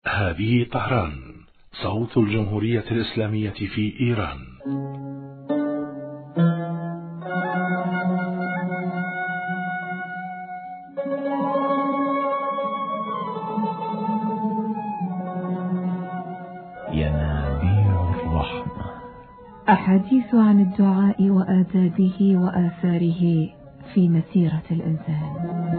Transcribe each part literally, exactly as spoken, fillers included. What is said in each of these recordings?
هذه طهران، صوت الجمهورية الإسلامية في إيران. ينابيع الرحمة، أحاديث عن الدعاء وآدابه وآثاره في مسيرة الإنسان.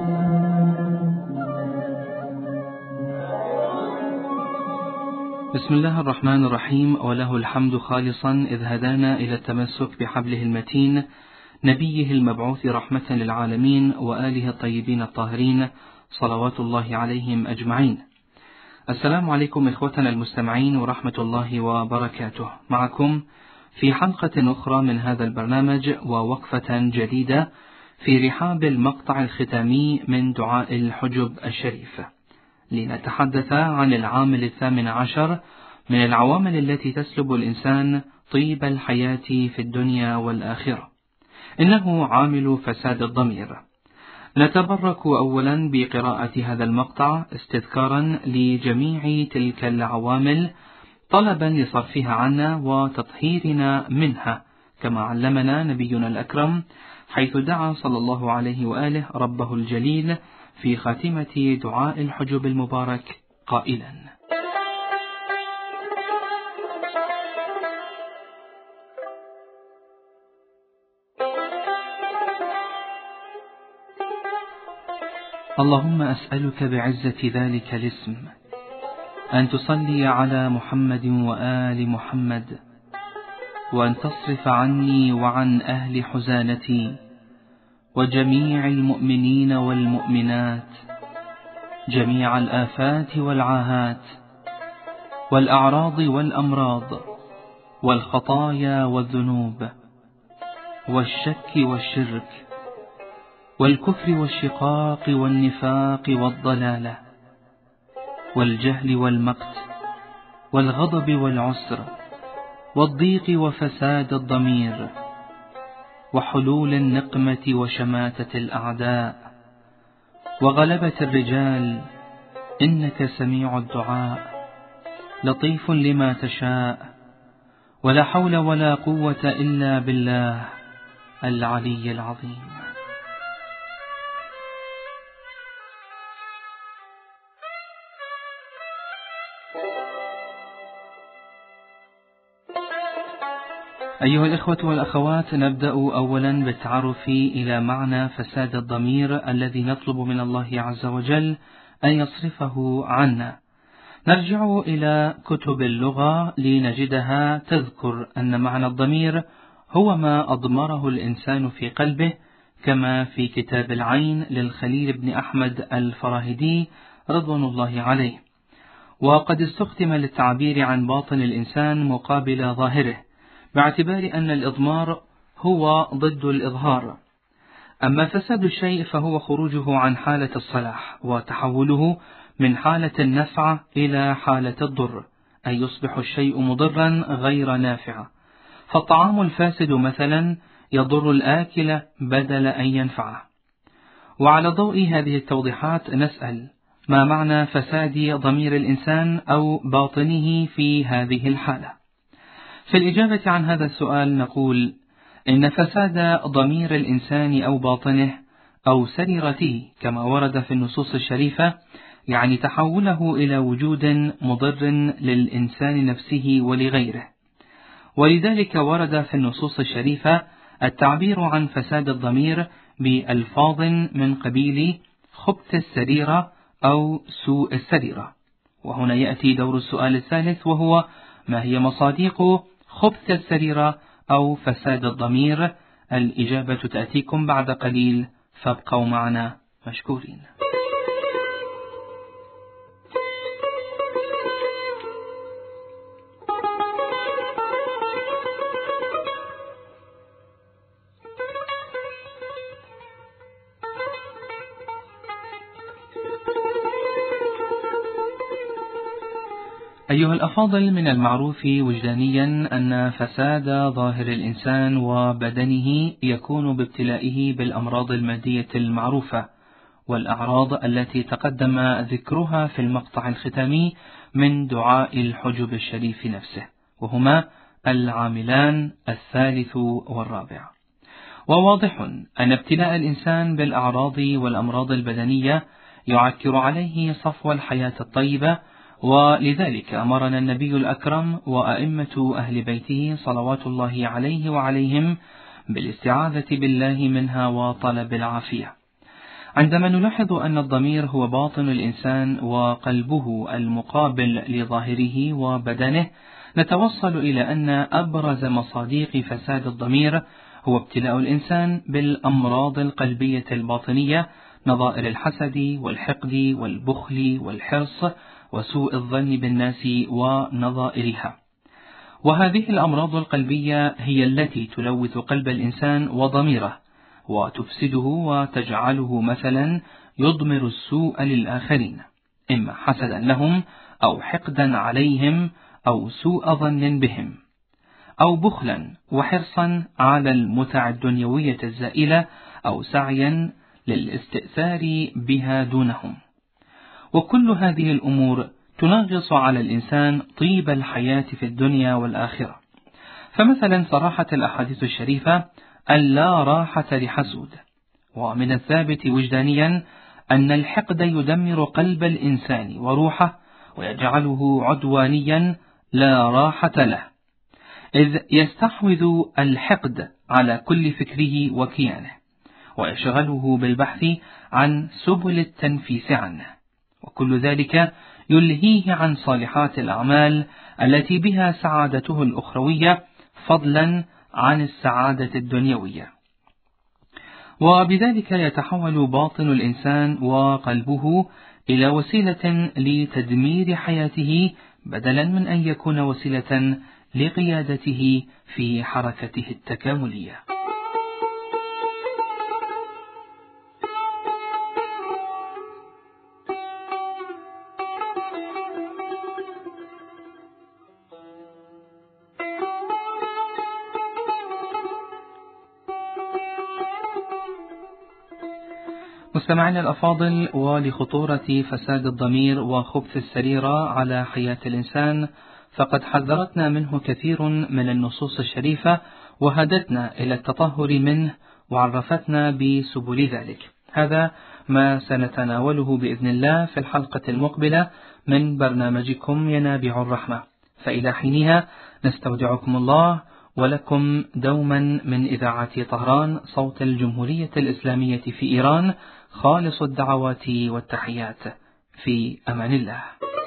بسم الله الرحمن الرحيم، وله الحمد خالصا إذ هدانا إلى التمسك بحبله المتين، نبيه المبعوث رحمة للعالمين وآله الطيبين الطاهرين صلوات الله عليهم أجمعين. السلام عليكم إخوتنا المستمعين ورحمة الله وبركاته. معكم في حلقة أخرى من هذا البرنامج ووقفة جديدة في رحاب المقطع الختامي من دعاء الحجب الشريف، لنتحدث عن العامل الثامن عشر من العوامل التي تسلب الإنسان طيب الحياة في الدنيا والآخرة، إنه عامل فساد الضمير. نتبرك أولا بقراءة هذا المقطع استذكارا لجميع تلك العوامل، طلبا لصرفها عنا وتطهيرنا منها، كما علمنا نبينا الأكرم حيث دعا صلى الله عليه وآله ربه الجليل في خاتمة دعاء الحجب المبارك قائلا: اللهم أسألك بعزة ذلك الاسم أن تصلي على محمد وآل محمد، وأن تصرف عني وعن أهل حزانتي وجميع المؤمنين والمؤمنات جميع الآفات والعاهات والأعراض والأمراض والخطايا والذنوب والشك والشرك والكفر والشقاق والنفاق والضلالة والجهل والمقت والغضب والعسر والضيق وفساد الضمير وحلول النقمة وشماتة الأعداء وغلبة الرجال، إنك سميع الدعاء لطيف لما تشاء، ولا حول ولا قوة إلا بالله العلي العظيم. أيها الإخوة والأخوات، نبدأ أولا بالتعرف إلى معنى فساد الضمير الذي نطلب من الله عز وجل أن يصرفه عنا. نرجع إلى كتب اللغة لنجدها تذكر أن معنى الضمير هو ما أضمره الإنسان في قلبه، كما في كتاب العين للخليل بن أحمد الفراهيدي رضوان الله عليه، وقد استخدم للتعبير عن باطن الإنسان مقابل ظاهره، باعتبار أن الإضمار هو ضد الإظهار. أما فساد الشيء فهو خروجه عن حالة الصلاح وتحوله من حالة النفع إلى حالة الضر، أي يصبح الشيء مضرا غير نافع. فالطعام الفاسد مثلا يضر الآكل بدل أن ينفعه. وعلى ضوء هذه التوضيحات نسأل: ما معنى فساد ضمير الإنسان أو باطنه في هذه الحالة؟ في الإجابة عن هذا السؤال نقول إن فساد ضمير الإنسان أو باطنه أو سريرته كما ورد في النصوص الشريفة يعني تحوله إلى وجود مضر للإنسان نفسه ولغيره، ولذلك ورد في النصوص الشريفة التعبير عن فساد الضمير بألفاظ من قبيل خبث السريرة أو سوء السريرة. وهنا يأتي دور السؤال الثالث، وهو: ما هي مصادق خبث السريرة أو فساد الضمير؟ الإجابة تأتيكم بعد قليل، فابقوا معنا مشكورين. أيها الأفاضل، من المعروف وجدانيا أن فساد ظاهر الإنسان وبدنه يكون بابتلائه بالأمراض المادية المعروفة، والأعراض التي تقدم ذكرها في المقطع الختامي من دعاء الحجب الشريف نفسه، وهما العاملان الثالث والرابع. وواضح أن ابتلاء الإنسان بالأعراض والأمراض البدنية يعكر عليه صفو الحياة الطيبة، ولذلك أمرنا النبي الأكرم وأئمة أهل بيته صلوات الله عليه وعليهم بالاستعاذة بالله منها وطلب العافية. عندما نلاحظ أن الضمير هو باطن الإنسان وقلبه المقابل لظاهره وبدنه، نتوصل إلى أن أبرز مصادق فساد الضمير هو ابتلاء الإنسان بالأمراض القلبية الباطنية، نظائر الحسد والحقد والبخل والحرص وسوء الظن بالناس ونظائرها. وهذه الأمراض القلبية هي التي تلوث قلب الإنسان وضميره وتفسده وتجعله مثلا يضمر السوء للآخرين، إما حسدا لهم أو حقدا عليهم أو سوء ظن بهم، أو بخلا وحرصا على المتع الدنيوية الزائلة، أو سعيا للاستئثار بها دونهم. وكل هذه الأمور تنغص على الإنسان طيب الحياة في الدنيا والآخرة. فمثلا صراحة الأحاديث الشريفة ألا راحة لحسود، ومن الثابت وجدانيا أن الحقد يدمر قلب الإنسان وروحه ويجعله عدوانيا لا راحة له، إذ يستحوذ الحقد على كل فكره وكيانه ويشغله بالبحث عن سبل التنفيس عنه، وكل ذلك يلهيه عن صالحات الأعمال التي بها سعادته الأخروية فضلا عن السعادة الدنيوية. وبذلك يتحول باطن الإنسان وقلبه إلى وسيلة لتدمير حياته بدلا من أن يكون وسيلة لقيادته في حركته التكاملية. مستمعينا الأفاضل، ولخطورة فساد الضمير وخبث السريرة على حياة الإنسان، فقد حذرتنا منه كثير من النصوص الشريفة وهدتنا إلى التطهر منه وعرفتنا بسبل ذلك. هذا ما سنتناوله بإذن الله في الحلقة المقبلة من برنامجكم ينابيع الرحمة، فإلى حينها نستودعكم الله، ولكم دوما من إذاعة طهران صوت الجمهورية الإسلامية في إيران خالص الدعوات والتحيات، في أمان الله.